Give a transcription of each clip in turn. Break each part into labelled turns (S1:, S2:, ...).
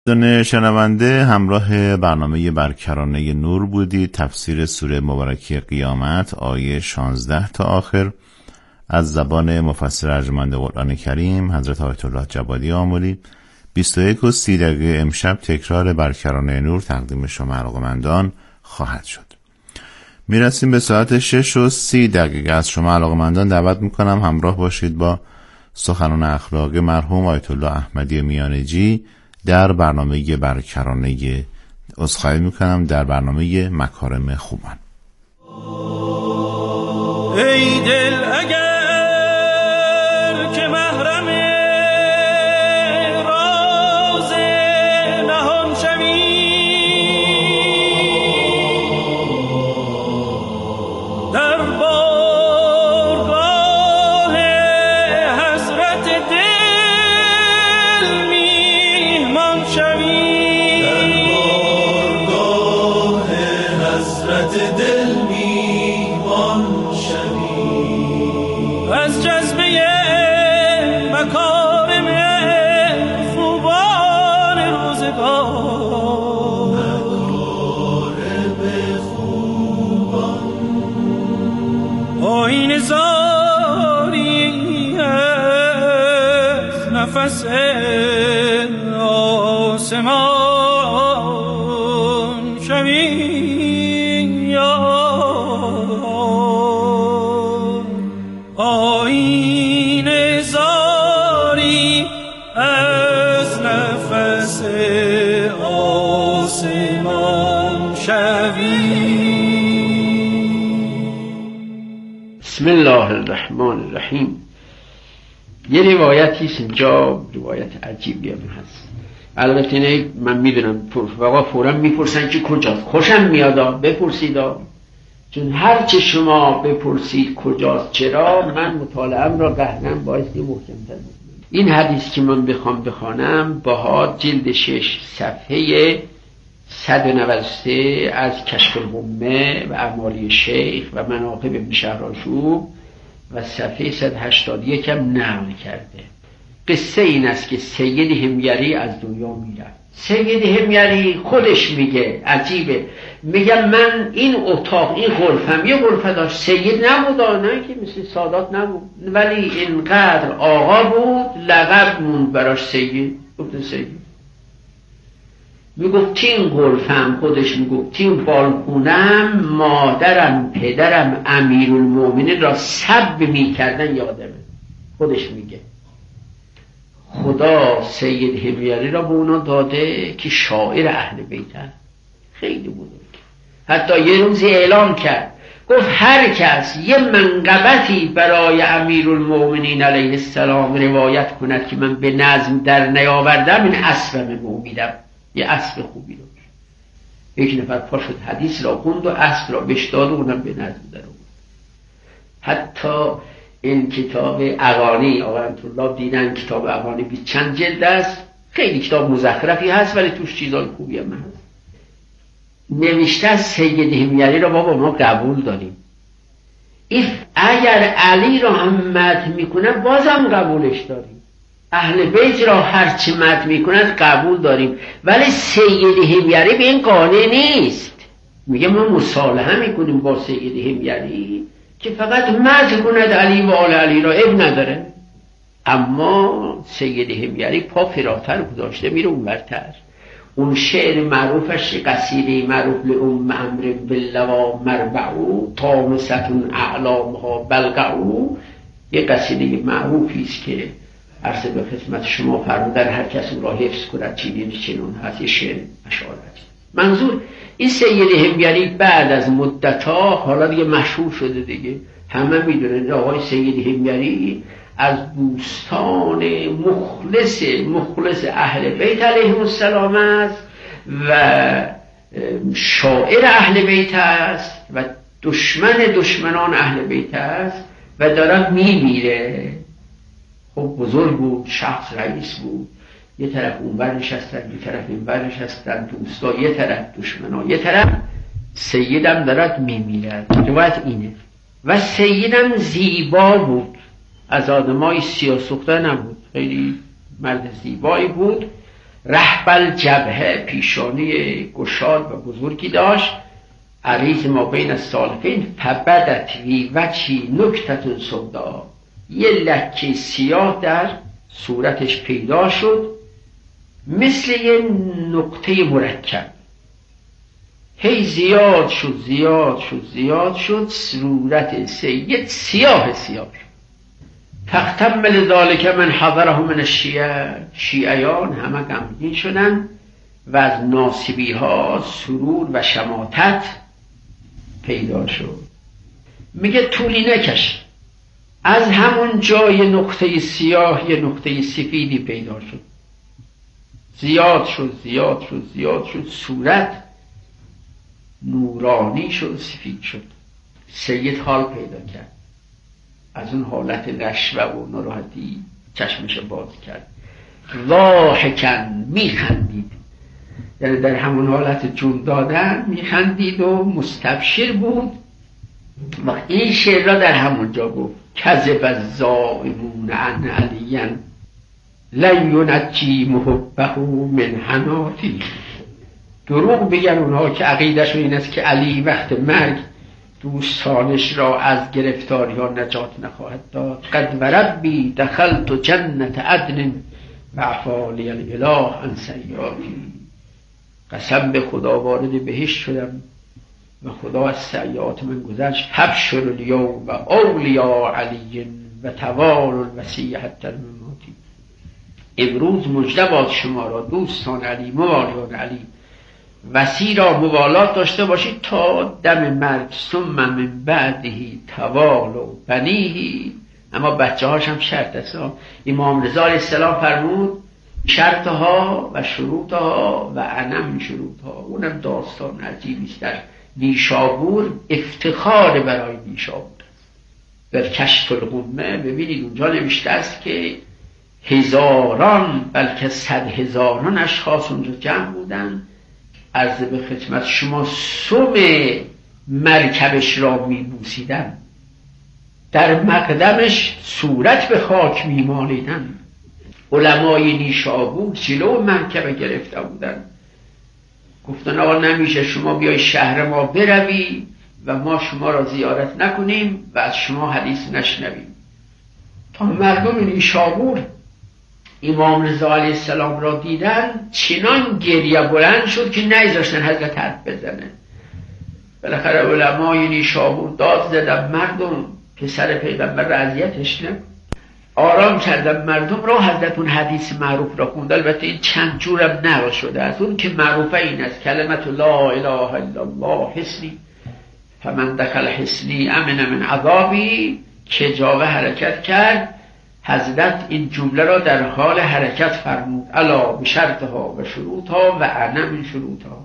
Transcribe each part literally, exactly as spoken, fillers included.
S1: دوستان شنونده، همراه برنامه برکرانه نور بودید. تفسیر سوره مبارکه قیامت آیه شانزده تا آخر از زبان مفسر ارجمند قرآن کریم حضرت آیت الله جوادی آملی. بیست و یک و سی دقیقه امشب تکرار برکرانه نور تقدیم شما علاقمندان خواهد شد. میرسیم به ساعت شش و سی دقیقه. از شما علاقمندان دعوت میکنم همراه باشید با سخنان اخلاقی مرحوم آیت الله احمدی میانجی در برنامه برکرانه عذرخواهی میکنم در برنامه مکارم خوبان.
S2: ای دل اگر که محرم راز نهان شوی، در بارگاه حضرت دل میهمان شوی، در بارگاه حضرت دل میهمان شوی، از جذبه مکارم خوبان روزگار، مکارم خوبان آیین زاری از نفس آسمان شوی، آیین زاری از نفس آسمان شوی.
S3: بسم الله الرحمن الرحیم. یه روایتی است اینجا، روایت عجیبی هم هست. البته نه من میدونم فقط فورا میپرسن که کجاست. خوشم میادا بپرسیدا، چون هر چه شما بپرسید کجاست چرا، من مطالعه‌ام را قهرم بایستی محکم‌تر بکنم. این حدیث که من بخوام بخوانم باها جلد شش صفحه صد و نود و سه از کشف الغمه و اعمالی شیخ و مناقب ابن شهرآشوب و صفحه صد و هشتاد و یک هم نقل کرده. قصه این است که سید حمیری از دنیا میرفت. سید حمیری خودش میگه عجیبه، میگه من این اتاق این غرفم یه غرفه داشت، سید نبود، نه که مثل سادات نبود، ولی اینقدر آقا بود لقب موند براش سید. گفت سید میگفت این غرفم، خودش میگفت این بالکونم مادرم پدرم امیرالمومنین را سب میکردن یادمه. خودش میگه خدا سید حمیری را به اونا داده که شاعر اهل بیت هست، خیلی بزرگ. حتی یه روزی اعلام کرد، گفت هر کس یه منقبتی برای امیرالمومنین علیه السلام روایت کند که من به نظم در نیاوردم، این اسبم مومیدم. یه اسب خوبی رو یک نفر پا شد حدیث را خوند و اسب را بشداد و اونم به نظم در آورد. حتی این کتاب اغانی آقای رحمت‌الله دیدن، کتاب اغانی بی چند جلد است، خیلی کتاب مزخرفی هست ولی توش چیزای خوبی هم هست. نوشته سید حمیری را بابا ما قبول داریم، این اگر علی را هم مدح میکنه بازم قبولش داریم، اهل بیت را هرچی مدح میکنند قبول داریم، ولی سید حمیری به این قانع نیست. میگه ما مصالحه میکنیم با سید حمیری که فقط مدح کند علی و آل علی را، اب نداره. اما سید حمیری پا فراتر گذاشته میره اون برتر. اون شعر معروفش قصیده معروف لأم امر باللوا مربعو طامستون اعلامها بلغعو، یه قصیده معروفی است که عرض به خدمت شما فرمودن هر کس اون را حفظ کند چنین چنون هست. یه شعر اشعارات. منظور این سید حمیری بعد از مدت‌ها حالا دیگه مشهور شده دیگه، همه میدونن آقای سید حمیری از دوستان مخلص مخلص اهل بیت علیهم السلام است و شاعر اهل بیت است و دشمن دشمنان اهل بیت است و داره میمیره. خب بزرگ بود، شخص رئیس بود، یه طرف اون بر نشستن، یه طرف این بر نشستن، دوستا یه طرف، دشمنا یه طرف. سیدم دارد میمیرد، روایت اینه. و سیدم زیبا بود، از آدمای سیاه سوخته نبود، خیلی مرد زیبایی بود رحبل جبهه، پیشانی گشاد و بزرگی داشت، عریض ما بین السالفین، فبدت وی وجهی نکتة سودا، یه لکه سیاه در صورتش پیدا شد مثل یه نقطه مرکب، هی زیاد شد زیاد شد زیاد شد، صورت سید سیاه سیاه شد. فاختمل ذالک من حضره من الشیعه، شیعیان همه غمگین شدن و از ناصبی ها سرور و شماتت پیدا شد. میگه طولی نکشید، از همون جای نقطه سیاه یه نقطه سفیدی پیدا شد، زیاد شد زیاد شد زیاد شد، صورت نورانی شد، سفید شد. سید حال پیدا کرد، از اون حالت نشوه و ناراحتی چشمش باز کرد، ضاحکن، میخندید، یعنی در همون حالت جون دادن میخندید و مستبشر بود. و این شعر را در همون جا گفت: کذب الزائمون عن علی لن ینجی محبه من حناتی. دروغ بگن اونها که عقیدهشون این است که علی وقت مرگ دوستانش را از گرفتاری ها نجات نخواهد داد. قد و ربی دخلت جنت عدن و عفالی الاله عن سیئاتی. قسم به خدا وارد بهشت شدم و خدا از سیئات من گذشت. فابشر الیوم و اولیاء علی و توال الوصی حتی المماتی. امروز مژده باد شما را دوستان علی، موالیان علی، وصی را موالات داشته باشید تا دم مرگ. ثم من بعدهی توال و بنیهی. اما بچه هاش هم شرط است. امام رضا علیه السلام فرمود شرطها و شروطها و انم شروطها. اونم داستان عجیبی است. در نیشابور افتخار برای نیشابور است. در کشف الغمه ببینید اونجا نوشته است که هزاران بلکه صد هزاران اشخاص اونجا جمع بودن. عرض به خدمت شما سم مرکبش را میبوسیدن، در مقدمش صورت به خاک میمالیدن. علمای نیشابور جلو مرکب گرفته بودن، گفتن آقا نمیشه شما بیای شهر ما بروی و ما شما را زیارت نکنیم و از شما حدیث نشنویم. تا مردم نیشابور امام رضا علیه السلام را دیدن چنان گریه بلند شد که نگذاشتن حضرت حرف بزنه. بالاخره علمای نیشابور داد زدن مردم پسر پیغمبر را اذیتش نه، آرام کردن مردم را. حضرت اون حدیث معروف را خوند، البته این چند جورم نقل شده از اون که معروفه این است: کلمت لا اله الا الله حسنی فمن دخل حسنی امن من عذابی. که جاوه حرکت کرد، حضرت این جمله را در حال حرکت فرمود: الا بشرطها و شروطها و انا من شروطها.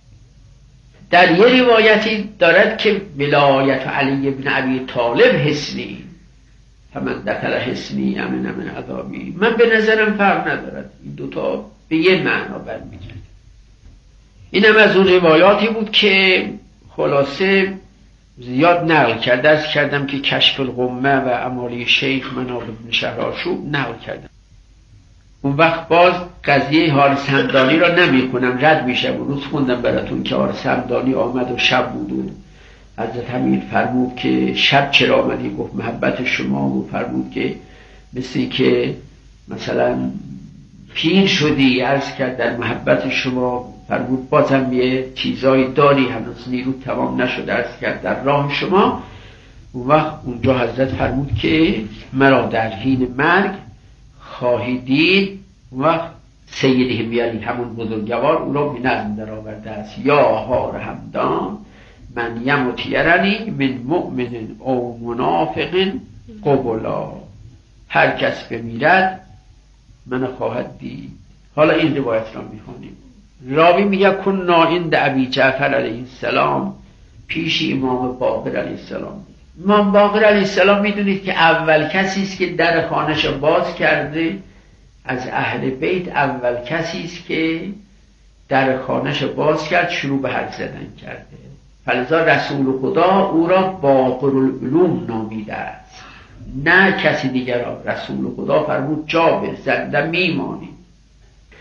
S3: در یه روایتی دارد که ولایت علی بن ابی طالب حسنی فمن دخل حسنی امن من عذابی. من به نظرم فرق ندارد، این دوتا به یه معنا برمیگرد. اینم از اون روایاتی بود که خلاصه زیاد نقل کرده. از کردم که کشف الغمه و امالی شیخ مناب بن شهرآشوب نقل کردم. اون وقت باز قضیه حارث همدانی را نمی خونم، رد میشه. اون روز خوندم براتون که حارث همدانی آمد و شب بود و حضرت حمید فرمود که شب چرا آمدی؟ گفت محبت شما. و فرمود که مثلی که مثلا پیر شدی، عرض کرد در محبت شما. فرمود بازم یه چیزایی داری، هنوز نیرو تمام نشده، عرض کرد در راه شما. اون وقت اونجا حضرت فرمود که مرا در حین مرگ خواهی دید. اون وقت سید همیالی همون بزرگوار او را به نظم در آورده است: یا هار همدان من یمت یرنی من مؤمن او منافق قبلا. هر کس بمیرد من خواهد دید. حالا این روایت را میخونیم. راوی میگه کنا عند ابی جعفر علیه السلام، پیش امام باقر علیه السلام. امام باقر علیه السلام میدونید که اول کسی است که در خانه‌اش باز کرده از اهل بیت. اول کسی است که در خانه‌اش باز کرد، شروع به حرف زدن کرده. فلذا رسول خدا او را باقر العلوم نامیده است، نه کسی دیگر را. رسول خدا فرمود جابر زنده میمانی.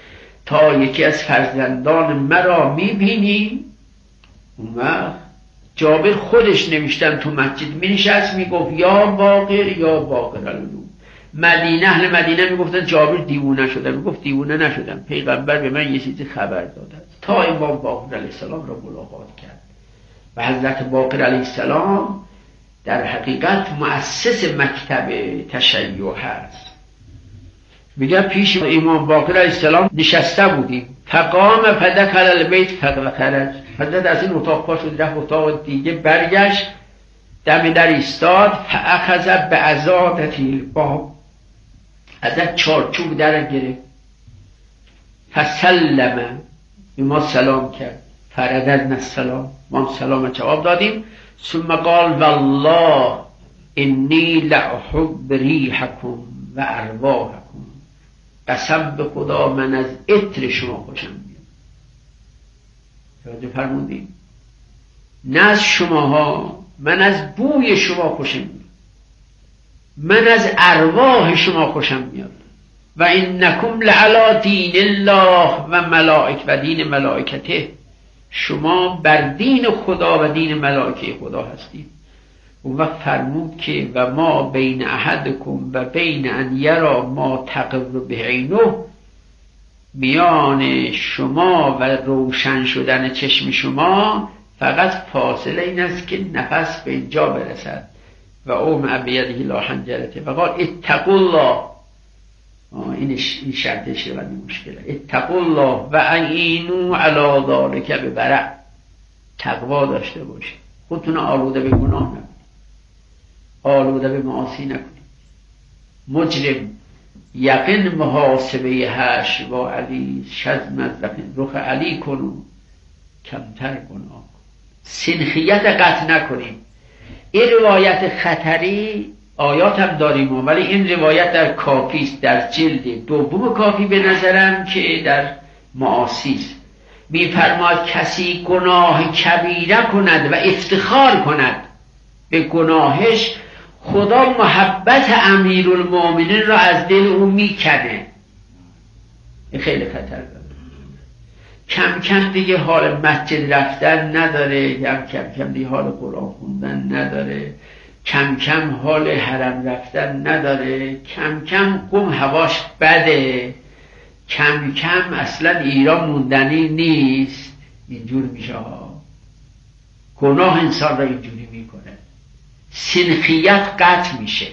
S3: تا یکی از فرزندان مرا میبینی؟ اون وقت جابر خودش نوشتن تو مسجد مینشست میگفت یا باقر یا باقر العلوم. مدینه اهل مدینه میگفتن جابر دیوونه شده، میگفت دیوونه نشدم، پیغمبر به من یه چیزی خبر داده. تا امام باقر علیه السلام را ملاقات کرد و حضرت باقر علیه السلام در حقیقت مؤسس مکتب تشیع هست. میگه پیش امام باقر علیه السلام نشسته بودیم، فقام فدخل البیت فخرج. حضرت از این اتاق پا شد رفت اتاق دیگه، برگشت دم در ایستاد، فاخذ بعضادة الباب، ازت چارچوب در گرفت، فسلم، ما سلام کرد، فرددنا السلام، ما سلام جواب دادیم. ثم قال والله انی لأحب ریحکم و ارواحکم، قسم به خدا من از عطر شما خوشم میاد. توجه فرمودیم؟ نه از شماها، من از بوی شما خوشم میاد، من از ارواح شما خوشم میاد. و انکم لعلی دین الله و ملائک و دین ملائکته، شما بر دین خدا و دین ملائکه خدا هستید. اون وقت فرمود که و ما بین احدکم و بین ان یرا ما تقر به عینه، میان شما و روشن شدن چشم شما فقط فاصله این است که نفس به اینجا برسد. و اوم بیده لا حنجرته و قال اتقوا الله، این شرطشه و این مشکله، اتقوا الله و اعینوا علی ذلک بورع، تقوا داشته باشید، خودتون آلوده به گناه نکنید، آلوده به معاصی نکنید. مجرم یقین محاسبه هش و علی شزم از رخ علی کنو کمتر گناه، سنخیت قطع نکنیم. این روایت خطری آیات هم داریم، ولی این روایت در کافی است، در جلد دوم کافی به نظرم که در معاصی است. می‌فرماید کسی گناه کبیره کند و افتخار کند به گناهش، خدا محبت امیرالمومنین را از دل او میکنه. این خیلی خطر داره. کم کم دیگه حال مسجد رفتن نداره، کم کم کم دیگه حال قرآن خوندن نداره، کم کم حال حرم رفتن نداره، کم کم قم هواش بده، کم کم اصلا ایران موندنی نیست. اینجور میشه ها، گناه انسان را اینجوری میکنه، سنخیت قطع میشه.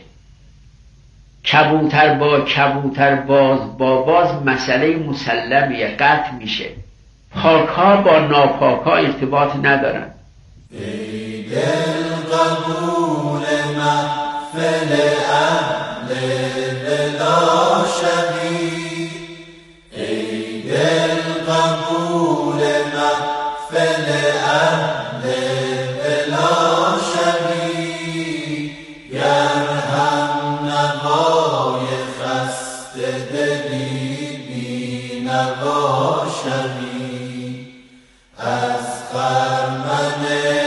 S3: کبوتر با کبوتر، باز با باز مسئله مسلمیه، قطع میشه. پاک ها با ناپاک ها ارتباط ندارن.
S4: ای دل قبول محفل اهل بلا شبی، ای دل قبول محفل اهل بلا شبی، گر هم نوای خسته دلی بی نوا شبی، از خرمن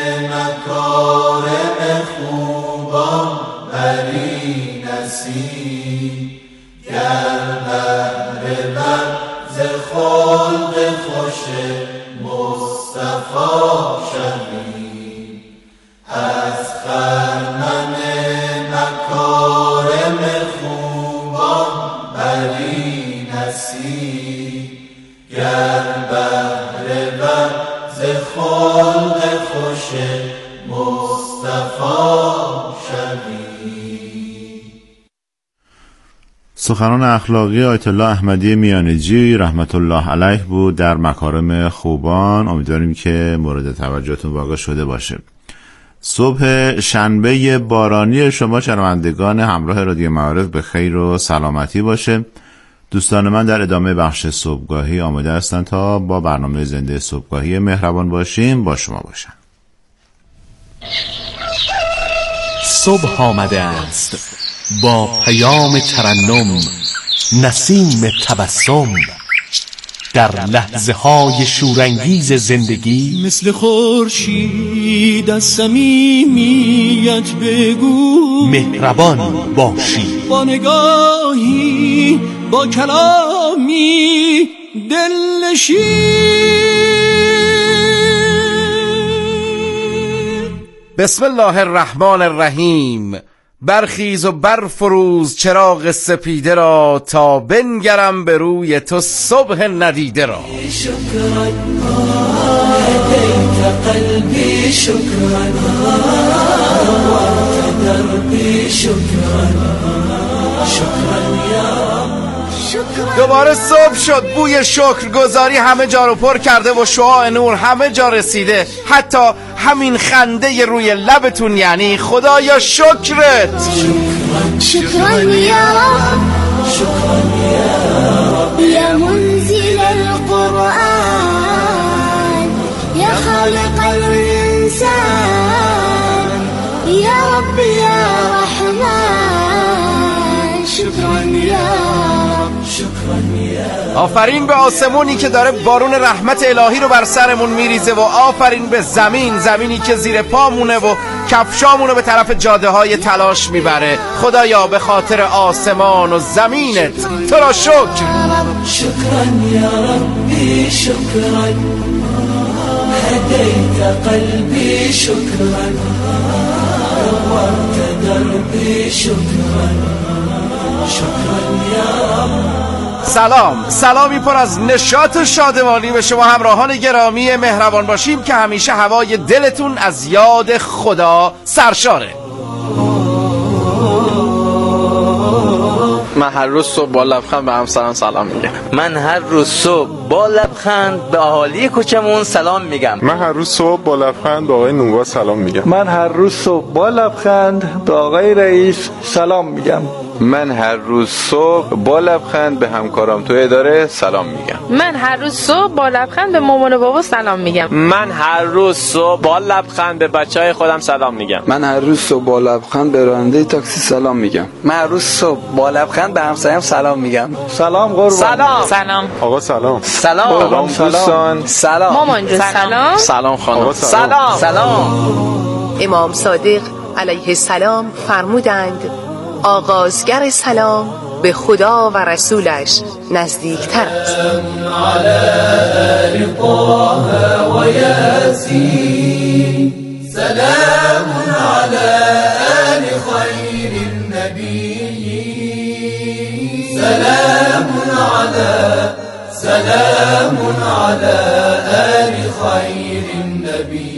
S4: مکارم خوبان بری نصیب، گر بهر من ز خلق خوش مصطفی شبی، از خرمن مکارم خوبان بری نصیب، گر بهر من ز خلق خوش مصطفی شبی.
S1: سخنان اخلاقی آیت الله احمدی میانجی رحمت الله علیه بود در مکارم خوبان. امیدواریم که مورد توجهتون واقع شده باشه. صبح شنبه بارانی شما شنوندگان همراه رادیو معارف به خیر و سلامتی باشه. دوستان من در ادامه بخش صبحگاهی آماده هستند تا با برنامه زنده صبحگاهی مهربان باشیم با شما باشن.
S5: صبح آمده است با پیام ترنم، نسیم تبسم، در لحظه های شورانگیز زندگی
S2: مثل خورشید از صمیمیت بگو،
S5: مهربان باشی،
S2: با نگاهی با کلامی دلنشین.
S6: بسم الله الرحمن الرحیم. برخیز و برفروز چراغ سپیده را، تا بنگرم به روی تو صبح ندیده را.
S4: شکرا هدیت قلبی، شکرا نورت دربی، شکرا شکرا یا
S6: دوباره صبح شد، بوی شکرگزاری همه جا رو پر کرده و شعاع نور همه جا رسیده، حتی همین خنده روی لبتون، یعنی خدایا شکرت.
S7: شكرا يا رب، شكرا يا رب، يا منزل القرآن، يا خالق الإنسان، يا رب يا رحمن. شكرا يا رب، شكرا يا رب.
S6: آفرین به آسمونی که داره بارون رحمت الهی رو بر سرمون میریزه، و آفرین به زمین، زمینی که زیر پامونه و کفشامونو به طرف جاده های تلاش میبره. خدایا به خاطر آسمان و زمینت تو را شکر.
S4: شكرا يا ربي، شكرا هديت قلبي، شكرا نورت دربي، شكرا شكرا يا رب.
S6: سلام، سلامی پر از نشاط و شادمانی به شما همراهان گرامی مهربان باشیم که همیشه هوای دلتون از یاد خدا سرشاره.
S8: من هر روز صبح با لبخند به همسرم سلام میگم.
S9: من هر روز صبح با لبخند به اهالی کوچمون سلام میگم.
S10: من هر روز صبح با لبخند به آقای نونوا سلام میگم.
S11: من هر روز صبح با لبخند به آقای رئیس سلام میگم.
S12: من هر روز صبح با لبخند به همکارام تو اداره سلام میگم.
S13: من هر روز صبح با لبخند به مامان و بابا سلام میگم.
S8: من هر روز صبح با لبخند به بچهای خودم سلام میگم.
S14: من هر روز صبح با لبخند به راننده تاکسی سلام میگم.
S9: من هر روز صبح با لبخند به همسایم سلام میگم.
S11: سلام قربان.
S13: سلام. سلام.
S10: آقا سلام.
S9: سلام.
S10: سلام دوستان.
S9: سلام.
S13: مامان جون سلام.
S8: سلام خانم.
S9: سلام. سلام.
S15: امام صادق علیه السلام فرمودند آغازگر سلام به خدا و رسولش نزدیکتر است.
S4: علی آل طه و یاسین، سلام علی آل خیر النبی، سلام علی سلام علی آل خیر النبی.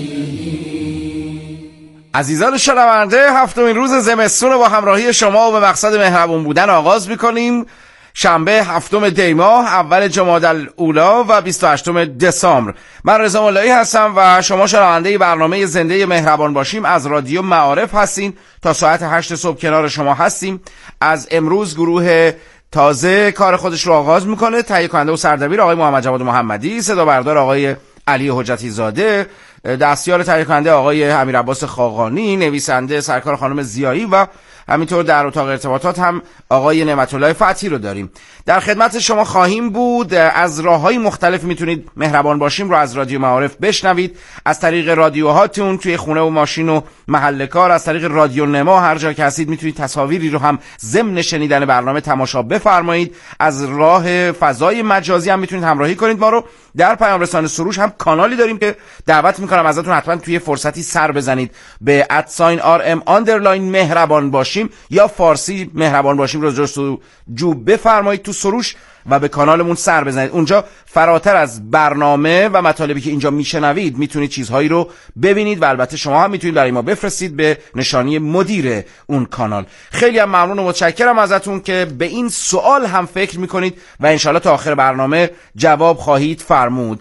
S6: عزیزان شنونده، هفتمین روز زمستون رو با همراهی شما و به مقصد مهربون بودن آغاز می‌کنیم. شنبه هفتم دی ماه، اول جمادی الاولی و بیست و هشتم دسامبر. من رضا مولایی هستم و شما شنونده برنامه زنده مهربان باشیم از رادیو معارف هستین. تا ساعت هشت صبح کنار شما هستیم. از امروز گروه تازه کار خودش رو آغاز میکنه. تهیه کننده و سردبیر آقای محمد جواد محمدی، صدا بردار آقای علی حجتی زاده، دستیار تهیه کننده آقای امیر عباس خاقانی، نویسنده سرکار خانم زیایی و همینطور در اتاق ارتباطات هم آقای نعمت الله فتحی رو داریم. در خدمت شما خواهیم بود. از راههای مختلف میتونید مهربان باشیم رو از رادیو معارف بشنوید، از طریق رادیوهاتون توی خونه و ماشین و محل کار، از طریق رادیو نما هر جا که هستید میتونید تصاویری رو هم ضمن شنیدن برنامه تماشا بفرمایید. از راه فضای مجازی هم میتونید همراهی کنید ما رو. در پیام رسانه سروش هم کانالی داریم که دعوت میکنم ازتون حتما توی فرصتی سر بزنید به ادساین آر ام آندرلاین مهربان باشیم یا فارسی مهربان باشیم رو جستجو بفرمایید تو سروش و به کانالمون سر بزنید. اونجا فراتر از برنامه و مطالبی که اینجا میشنوید میتونید چیزهایی رو ببینید و البته شما هم میتونید برای ما بفرستید به نشانی مدیر اون کانال. خیلی هم ممنون و متشکرم ازتون که به این سوال هم فکر میکنید و انشالله تا آخر برنامه جواب خواهید فرمود.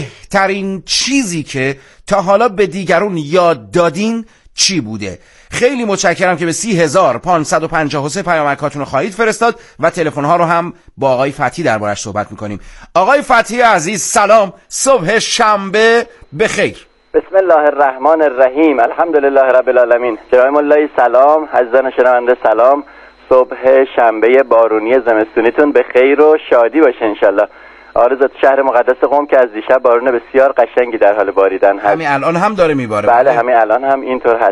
S6: بهترین چیزی که تا حالا به دیگرون یاد دادین چی بوده؟ خیلی متشکرم که به سی هزار پانصد و پنجاه و سه پیامکاتون رو خواهید فرستاد و تلفن ها رو هم با آقای فتحی دربارش صحبت میکنیم. آقای فتحی عزیز سلام، صبح شنبه بخیر.
S16: بسم الله الرحمن الرحیم، الحمدلله رب العالمین. جناب مولایی سلام، عزیزان شنونده سلام. صبح شنبه بارونی زمستونیتون به خیر و شادی باشه انشالله. آرزوت شهر مقدس قم که از دیشب بارون بسیار قشنگی در حال باریدن هست.
S6: همین الان هم داره میباره.
S16: بله همین الان هم اینطور هست.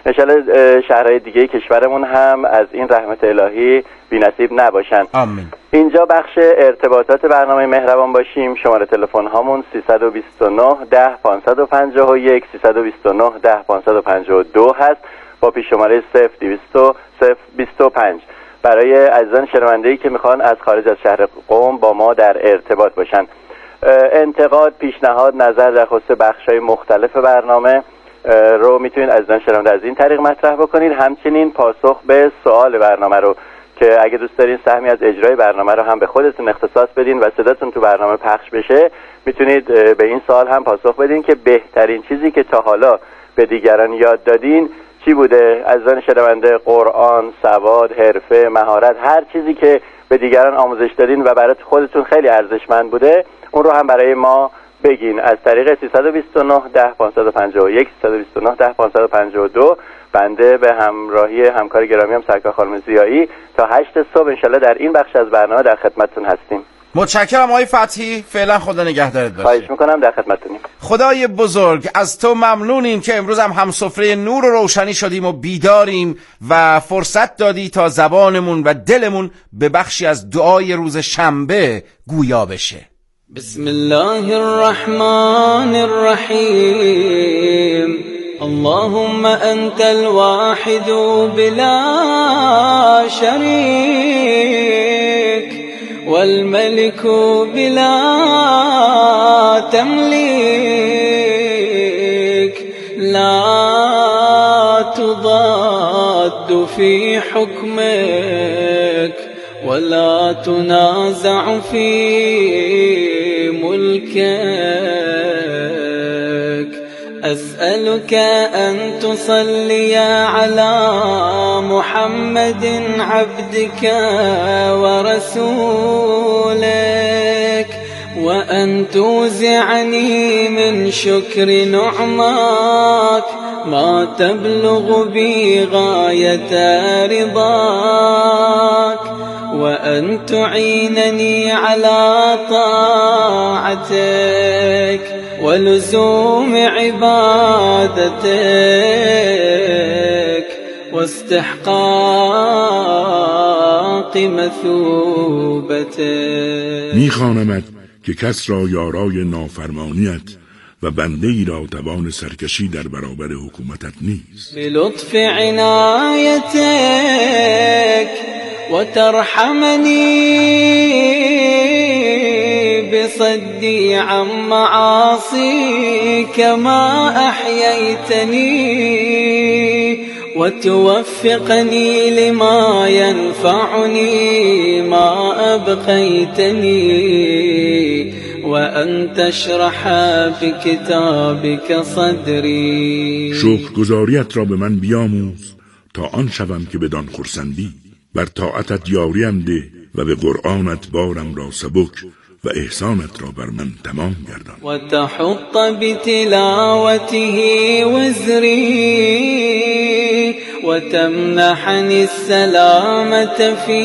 S16: انشالله شهرهای دیگه کشورمون هم از این رحمت الهی بی‌نصیب نباشن.
S6: آمین.
S16: اینجا بخش ارتباطات برنامه مهربان باشیم. شماره تلفن هامون سیصد و بیست و نه ده پانصد و پنجاه و یک سیصد و بیست و نه ده پانصد و پنجاه و دو هست با پیش شماره صفر دویست بیست و پنج برای عزیزان شنونده‌ای که میخوان از خارج از شهر قم با ما در ارتباط باشن. انتقاد، پیشنهاد، نظر در خصوص بخش‌های مختلف برنامه رو میتونید عزیزان شنونده از این طریق مطرح بکنید. همچنین پاسخ به سوال برنامه رو که اگه دوست دارین سهمی از اجرای برنامه رو هم به خودتون اختصاص بدین و صداتون تو برنامه پخش بشه، میتونید به این سوال هم پاسخ بدین که بهترین چیزی که تا حالا به دیگران یاد دادین چی بوده؟ عزیزان شنونده، قرآن، سواد، حرفه، مهارت، هر چیزی که به دیگران آموزش دادین و برای خودتون خیلی ارزشمند بوده، اون رو هم برای ما بگین از طریق سیصد و بیست و نه ده پانصد و پنجاه و یک سیصد و بیست و نه ده پانصد و پنجاه و دو. بنده به همراهی همکار گرامی هم سرکار خانم زیایی تا هشت صبح انشالله در این بخش از برنامه در خدمتتون هستیم.
S6: متشکرم آقای فتحی، فعلا خدا نگهدارت باشه.
S16: خواهش میکنم، در خدمتتونیم.
S6: خدای بزرگ از تو ممنونیم که امروز هم همسفره نور و روشنی شدیم و بیداریم و فرصت دادی تا زبانمون و دلمون به بخشی از دعای روز شنبه گویا بشه.
S2: بسم الله الرحمن الرحیم. اللهم انت الواحد بلا شریک والملك بلا تمليك لا تضاد في حكمك ولا تنازع في ملكك. أسألك أن تصلي على محمد عبدك ورسولك وأن توزعني من شكر نعماك ما تبلغ بي غاية رضاك وأن تعينني على طاعتك ولزوم عبادتك واستحقاق مثوبتك.
S17: میخوانمت که کس را یارای نافرمانیت و بنده ای را توان سرکشی در برابر حکومتت نیست.
S2: بلطف عنایتك وترحمني بصدي عن معاصيك ما أحييتني وتوفقني لما ينفعني ما أبقيتني وأن تشرح بكتابك صدري.
S17: شکرگزاریت را به من بیاموز تا آن شوم که بدان خرسندی. بر طاعتت یاریم ده و به قرآنت بارم را سبک و احسانت را بر من تمام گردان.
S2: و تحط بتلاوته وزری و تمنحنی السلامة فی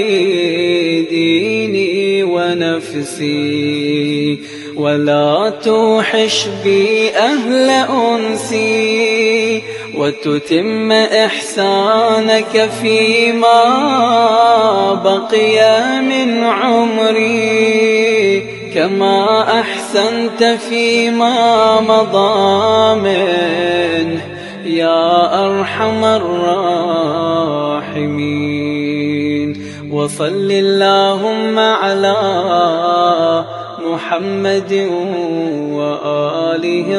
S2: دینی و نفسی ولا توحش بي أهل أنسي وتتم إحسانك فيما بقي من عمري كما أحسنت فيما مضى منه يا أرحم الراحمين. وصل اللهم على محمد وآله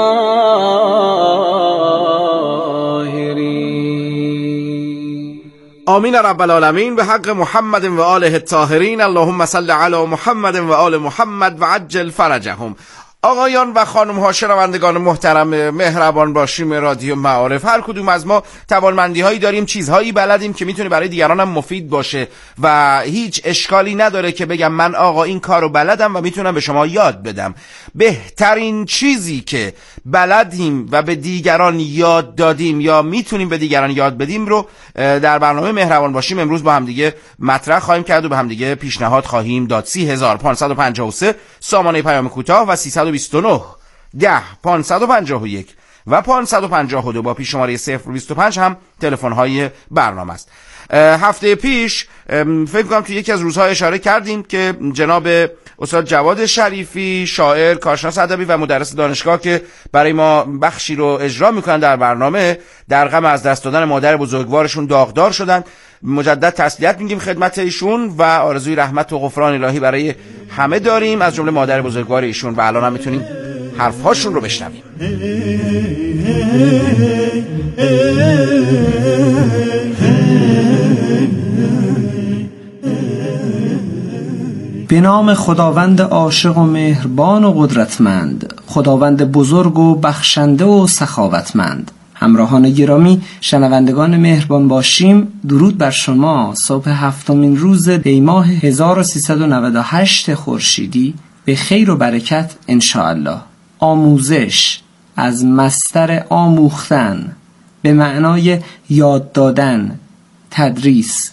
S2: الطاهرين.
S6: آمین رب العالمین. به حق محمد و آله الطاهرین. اللهم صل علی محمد و آل محمد و عجل فرجهم. آقایان و خانم ها، شنوندگان محترم مهربان باشیم رادیو معارف، هر کدوم از ما توانمندی هایی داریم، چیزهایی بلدیم که میتونه برای دیگران هم مفید باشه و هیچ اشکالی نداره که بگم من آقا این کارو بلدم و میتونم به شما یاد بدم. بهترین چیزی که بلدیم و به دیگران یاد دادیم یا میتونیم به دیگران یاد بدیم رو در برنامه مهربان باشیم امروز با هم دیگه مطرح خواهیم کرد و به هم دیگه پیشنهاد خواهیم داد. سی هزار پانصد و پنجاه و سه سامانه پیام کوتاه و سیصد و بیست و نه ده پانصد و پنجاه و یک و پانصد و پنجاه و دو با پیش شماره صفر بیست و پنج هم تلفن های برنامه است. هفته پیش فکر کنم تو یکی از روزهای اشاره کردیم که جناب استاد جواد شریفی، شاعر، کارشناس ادبی و مدرس دانشگاه که برای ما بخشی رو اجرا میکنن در برنامه، در غم از دست دادن مادر بزرگوارشون داغدار شدن. مجدد تسلیت میگیم خدمت ایشون و آرزوی رحمت و غفران الهی برای همه داریم، از جمله مادر بزرگوار ایشون، و الان هم میتونیم حرفهاشون رو بشنویم.
S18: به نام خداوند عاشق و مهربان و قدرتمند، خداوند بزرگ و بخشنده و سخاوتمند. همراهان گرامی، شنوندگان مهربان باشیم، درود بر شما. صبح هفتمین روز دی ماه هزار و سیصد و نود و هشت خورشیدی به خیر و برکت انشاءالله. آموزش از مصدر آموختن به معنای یاد دادن، تدریس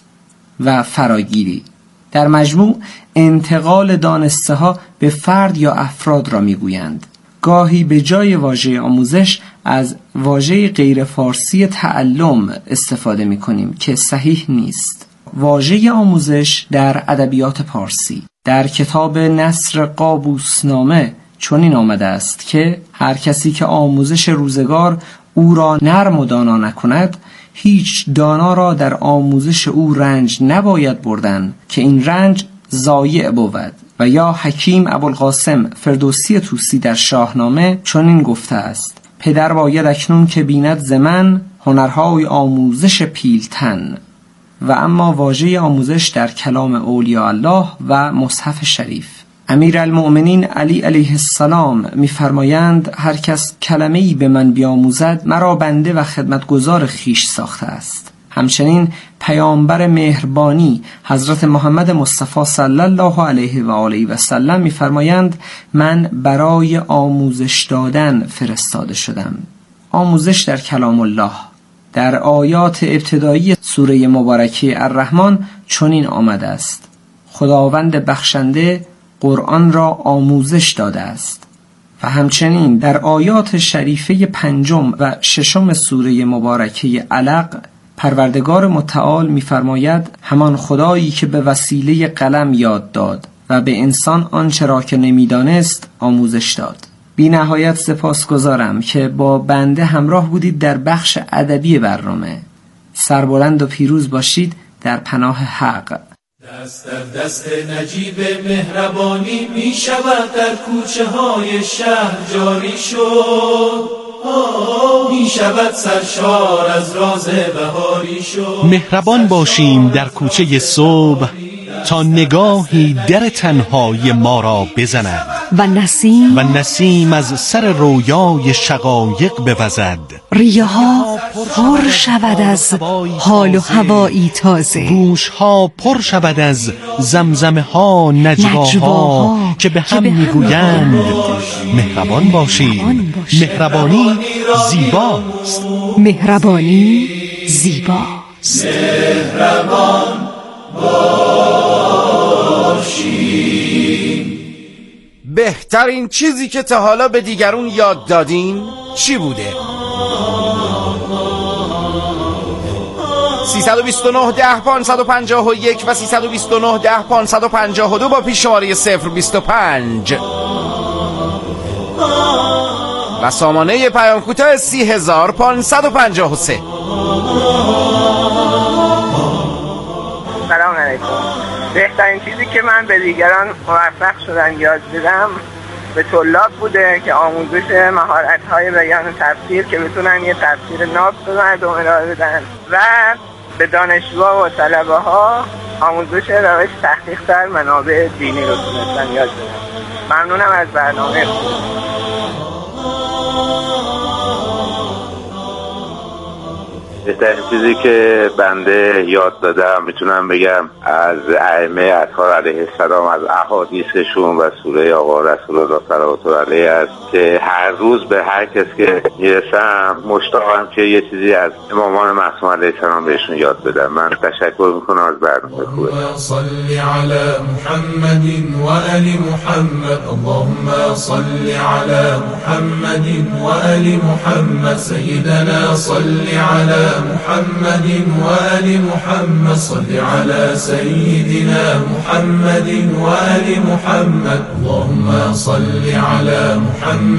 S18: و فراگیری. در مجموع انتقال دانسته ها به فرد یا افراد را میگویند. گاهی به جای واژه آموزش از واژه غیر فارسی تعلم استفاده می کنیم که صحیح نیست. واژه آموزش در ادبیات پارسی در کتاب نثر قابوسنامه چنین آمده است که هر کسی که آموزش روزگار او را نرم و دانا نکند، هیچ دانا را در آموزش او رنج نباید بردن که این رنج ضایع بود. و یا حکیم ابوالقاسم فردوسی طوسی در شاهنامه چنین گفته است: پدر باید اکنون که بیند ز من، هنرهای آموزش پیلتن. و اما واژه آموزش در کلام اولیاء الله و مصحف شریف، امیرالمؤمنین علی علیه السلام می‌فرمایند هر کس کلمه‌ای به من بیاموزد، مرا بنده و خدمتگزار خیش ساخته است. همچنین پیامبر مهربانی حضرت محمد مصطفی صلی الله علیه و آله و سلم می‌فرمایند من برای آموزش دادن فرستاده شدم. آموزش در کلام الله در آیات ابتدایی سوره مبارکه الرحمن چنین آمده است: خداوند بخشنده قرآن را آموزش داده است. و همچنین در آیات شریفه پنجم و ششم سوره مبارکه علق پروردگار متعال می‌فرماید همان خدایی که به وسیله قلم یاد داد و به انسان آنچه را که نمی‌دانست آموزش داد. بی نهایت سپاسگزارم که با بنده همراه بودید در بخش ادبی برنامه. سربلند و پیروز باشید در پناه حق.
S4: دست در دست نجیب مهربانی می شود در کوچه های شهر جاری شد، می شود سرشار از راز بهاری شد.
S5: مهربان باشیم در کوچه صبح تا نگاهی در تنهای ما را بزند
S19: و نسیم
S5: و نسیم از سر رویای شقایق بوزد.
S19: ریه ها پر شود از حال و هوایی تازه،
S5: گوش ها پر شود از زمزمه ها، نجواها که به هم میگویند مهربان باشید. مهربانی زیباست.
S19: مهربانی زیباست.
S4: مهربان باشیم.
S6: بهترین چیزی که تا حالا به دیگرون یاد دادین چی بوده؟ سیصد و بیست و نه ده پانصد و پنجاه و یک و سیصد و بیست و نه ده پانصد و پنجاه و دو با پیش شماره صفر بیست و پنج و سامانه پیام کوتاه سی هزار پانصد و پنجاه و سه.
S20: سلام علیکم. بهترین چیزی که من به دیگران موفق شدن یاد بدم به طلاب بوده که آموزش مهارت‌های بیان تفسیر که بتونن یه تفسیر ناب به مردم ارائه بدن، و به دانشجوها و طلبه ها آموزش روش تحقیق در منابع دینی رو تونستن یاد بدن. ممنونم از برنامه.
S21: بهترین چیزی که بنده یاد دادم میتونم بگم از ائمه اطهار علیه السلام، از احادیثشون و سوره آقا رسول الله صلوات الله علیه است که هر روز به هر کس که میرسم مشتاقم که یه چیزی از امامان معصوم علیه السلام بهشون یاد بدم. من تشکر میکنم از برنامه خوبه.
S4: صل علی محمد و آل محمد. اللهم صل علی محمد و آل محمد. سيدنا صل على محمد وآل محمد. صل على سيدنا محمد وآل محمد. اللهم صل على محمد